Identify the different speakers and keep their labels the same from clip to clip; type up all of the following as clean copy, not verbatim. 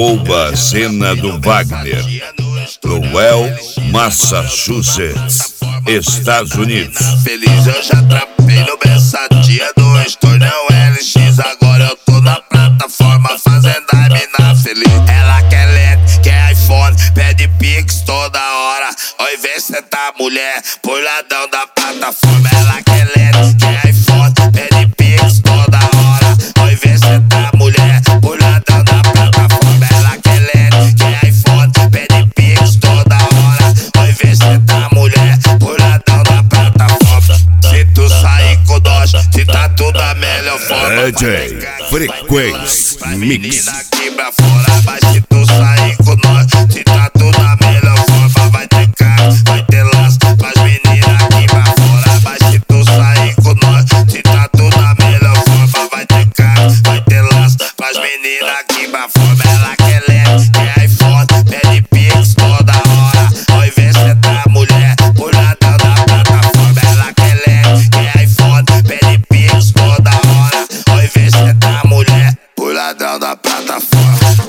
Speaker 1: Cena do Wagner, Lowell, Massachusetts, Estados Unidos.
Speaker 2: Feliz, eu já trapei no Versatia do Estornão LX. Agora eu tô na plataforma fazendo a mina feliz. Ela quer LED, quer iPhone, pede Pix toda hora. Oi, vê cê tá mulher, por ladrão da plataforma. Ela quer LED, quer iPhone, pede Pix toda hora. Oi, vê cê tá mulher, por ladrão da plataforma. Ela quer LED, quer iPhone, pede Pix toda hora. Oi, vê cê tá mulher, por ladrão da plataforma. Se tu sair com nós, se tá tudo da melhor forma.
Speaker 1: DJ Frequência Mix.
Speaker 2: Aqui pra fora, mas se tu sair com nós, se tá tudo da melhor forma. Vai ter carro, vai ter laço pras meninas aqui pra fora. Mas se tu sair com nós, se tá tudo da melhor forma. Vai ter carro, vai ter laço pras meninas aqui pra fora. Ela quer LED, quer iPhone, pede Pix toda hora. Oi, vê cê tá mulher, por ladrão da plataforma. Ela quer LED, quer iPhone, pede Pix toda hora. Oi, vê cê tá mulher, por ladrão da plataforma.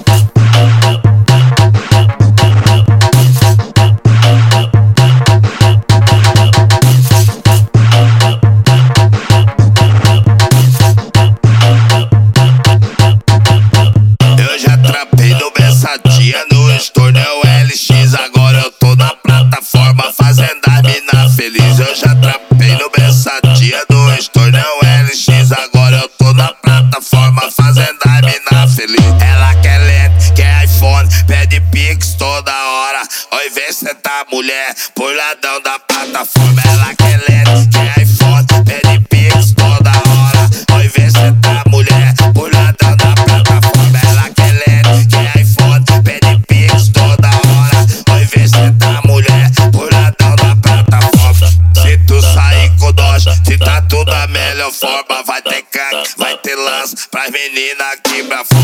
Speaker 2: Eu já trapei no Versatia, no Estornão LX. Agora eu tô na plataforma fazendo a mina feliz. Eu já trapei no Versatia, no Estornão LX. Agora eu tô na plataforma fazendo a mina feliz. Ela quer LED, quer iPhone, pede Pix toda hora. Oi, vê cê tá mulher, por ladrão da plataforma. Ela quer LED, quer iPhone, pede Pix toda hora. Oi, vê cê tá mulher, por ladrão da plataforma. Ela quer LED, quer iPhone, pede Pix toda hora. Oi, vê cê tá mulher, por ladrão da plataforma. Se tu sair com nós, se tá tudo da melhor forma. Vai ter canque, vai ter lance pras meninas aqui pra fora.